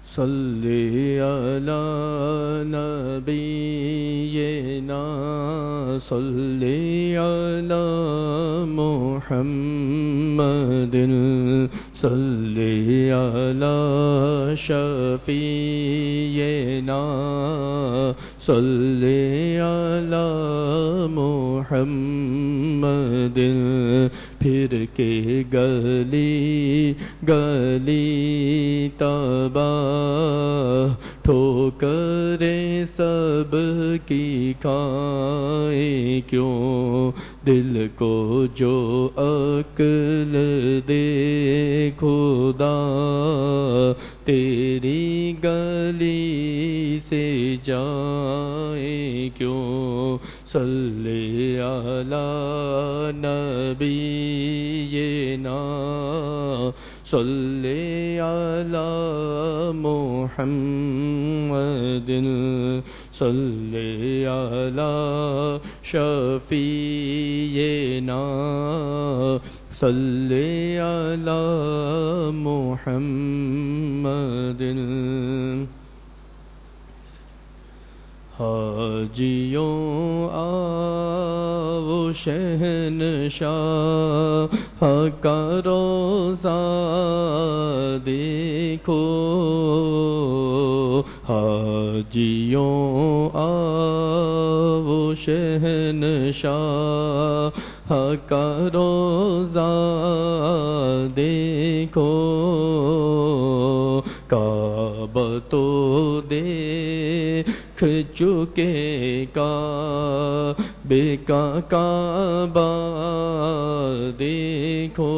صلی علی نبینا صلی علی محمد صلی علی شفیعنا صلی علی محمد پھر کے گلی گلی تباہ ٹھوکریں سب کی کھائیں کیوں دل کو جو عقل دے خدا تیری گلی سے جائیں کیوں صلی علی نبینا صلی علی محمد صلی علی شفیعنا صلی علی محمد حاجیوں آؤ شہنشاہ کا روضہ دیکھو حاجیوں آؤ شہنشاہ کا روضہ دیکھو کعبہ تو دیکھ چکے کعبے کا کعبہ دیکھو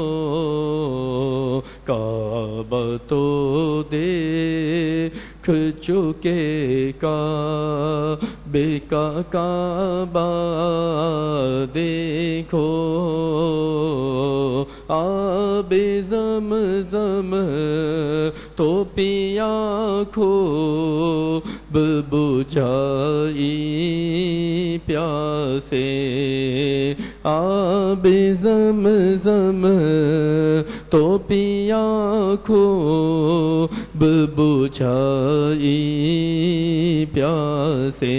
کعبہ تو دیکھ چکے کعبے کا کعبہ دیکھو آب زمزم تو پیا خوب بجھائی پیاسے آب زمزم تو پیا خوب بجھائی پیاسے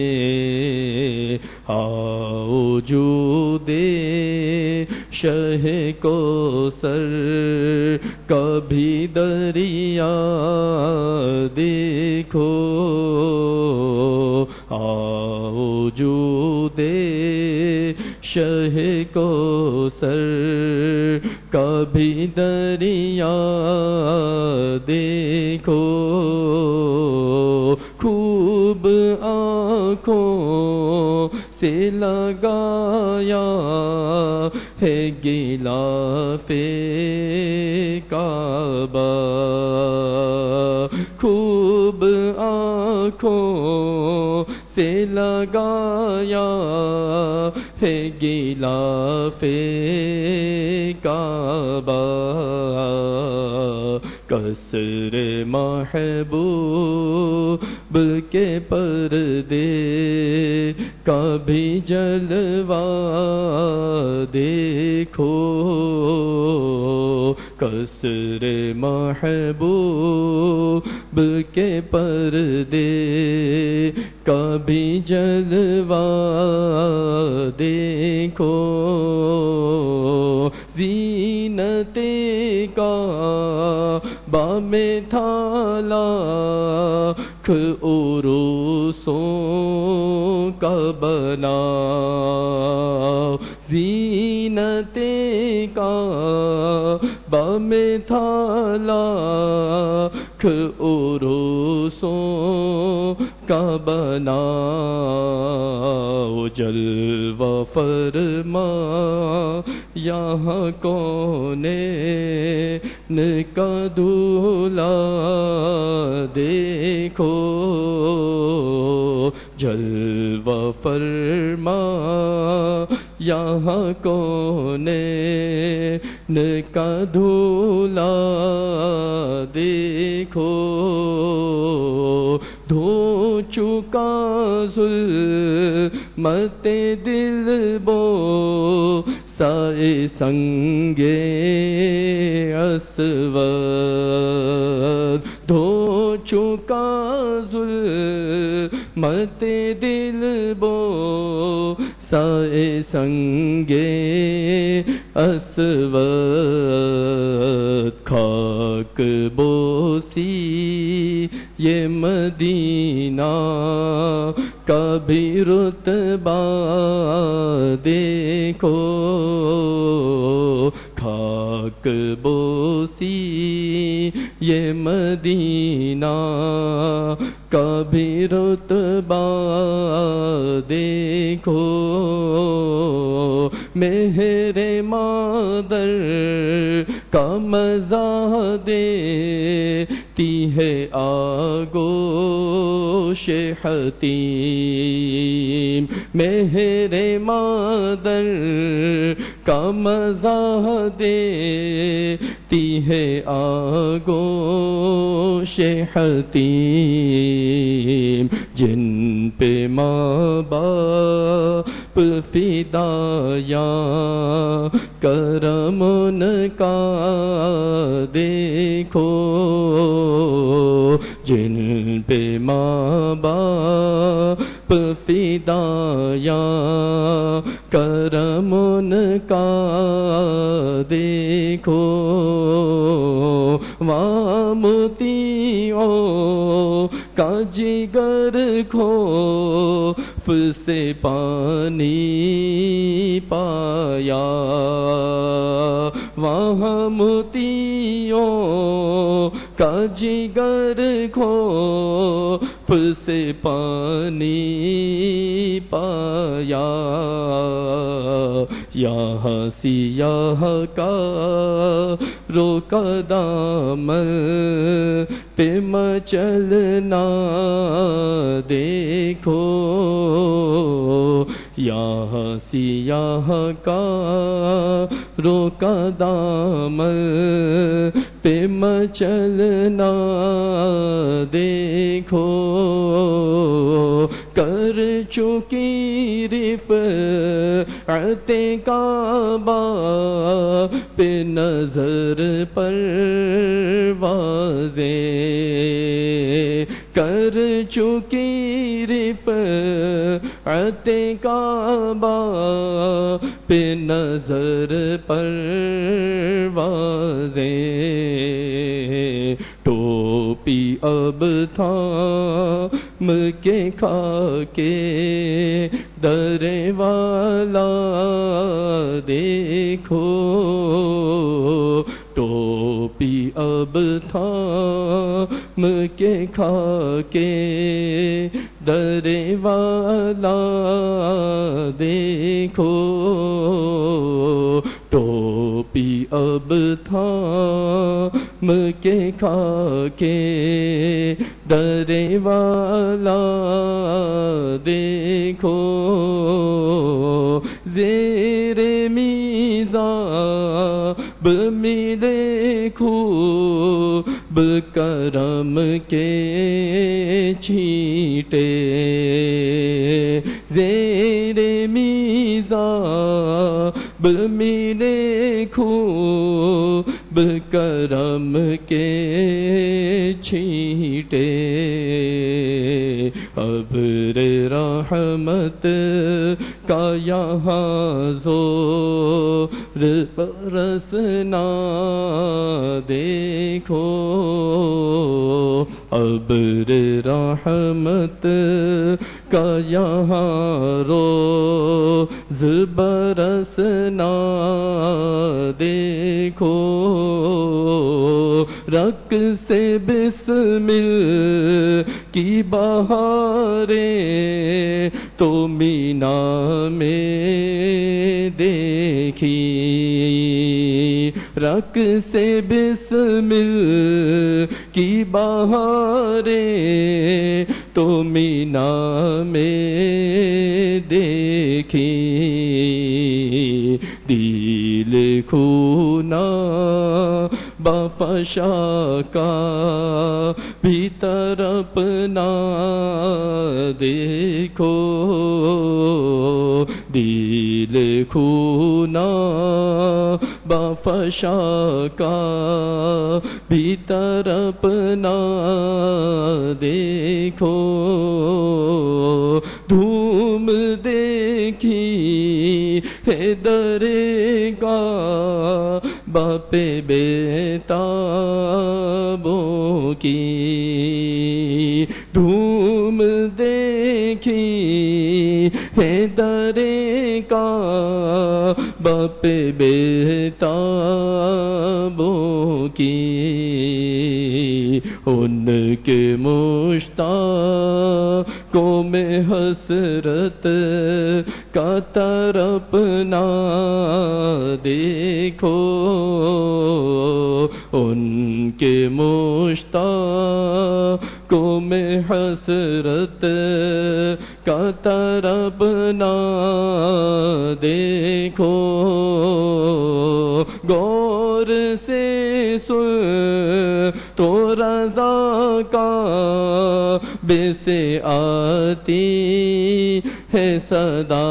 آؤ جو دے شہ کو سر کبھی دریا دیکھو آؤ جو دے شہ کو سر کبھی دریا دیکھو خوب آنکھوں سے لگایا ہے غلاف کعبہ خوب آنکھوں سے لگایا ہے غلاف کعبہ قصر محبوب کے پردے کبھی جلوہ دیکھو قصر محبوب کے پردے کبھی جلوہ دیکھو زینت کعبہ میں تھا لاکھ عروسوں کا بنا زینت کعبہ میں تھا لاکھ عروسوں کا بنا جلوہ فرما یہاں کونین کا دھولا دیکھو جلوہ فرما یہاں کونین کا دھولا دیکھو دھو چکا ظلمت دل بو سائے سنگے اسود دھو چکا ظلمت دل بو سائے سنگے اسود خاک بوسی یہ مدینہ کا بھی رتبہ دیکھو خاک بوسی یہ مدینہ کا بھی رتبہ دیکھو مہر مادر کا مزہ دیتی ہے آغوش حتیم مہر مادر کا مزہ دیتی ہے آغوش حتیم جن پہ ماں باپ فدایا کرم ان کا دیکھو جن پہ ماں باپ فدایا کرم ان کا دیکھو وامتیوں کا جگر خوف سے پانی پایا وہاں موتیوں کا جگر خوف سے پانی پایا یہاں سیاہ کا روکا دامن پہ مچلنا دیکھو یہاں سیاہ کا روکا دامن پہ مچلنا دیکھو کر چکی رفعت کعبہ پہ نظر پروازیں کر چکی رفعت کعبہ پہ نظر پروازیں ٹوپی اب تھام کے خاکے در والا دیکھو ٹوپی اب تھام کے خاکے در والا دیکھو ٹوپی اب تھام کے خاکے در والا دیکھو زیر میزاب ملے خوب کرم کے چھینٹے زیر میزاب ملے خوب کرم کے چھینٹے ابر رحمت کا یہاں زور برسنا دیکھو ابر رحمت کا یہاں روز برسنا دیکھو رق سے بسمل کی بہاریں تو مینا میں دیکھی رق سے بسمل کی بہاریں تو مینا میں دیکھی دل خونا بفشا کا بھی تڑپنا دیکھو دل خونا بفشا کا بھیتر اپنا دیکھو دھوم دیکھی ہے درگاہ پہ بیتابوں کی دھوم دیکھی ہے درگاہ پہ بیتابوں کی ان کے مشتاقوں میں حسرت کا تڑپنا دیکھو ان کے مشتاقوں میں حسرت کا تڑپنا دیکھو غور سے سن تو رضا کا بے سے آتی ہے صدا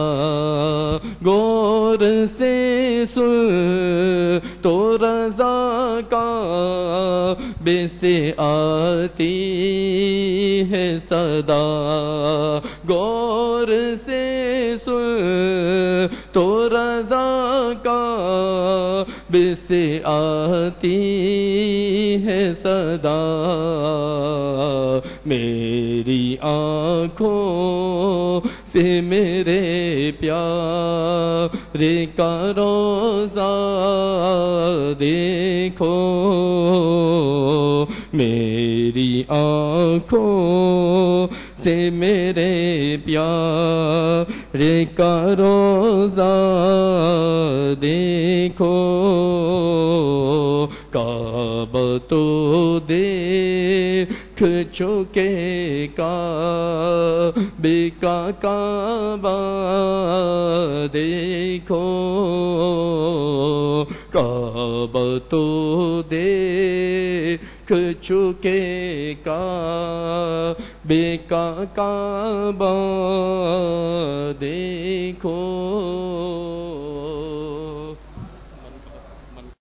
غور سے سن تو رضا کا بے سے آتی ہے صدا غور سے سن تو رضا کا بے سے آتی ہے صدا میری آنکھوں سے میرے پیارے کا روضہ دیکھو میری آنکھوں سے میرے پیارے کا روضہ دیکھو کعبہ تو دیکھ چکے کعبے کا کعبہ دیکھو کعبہ تو دیکھ چکے کعبے کا کعبہ دیکھو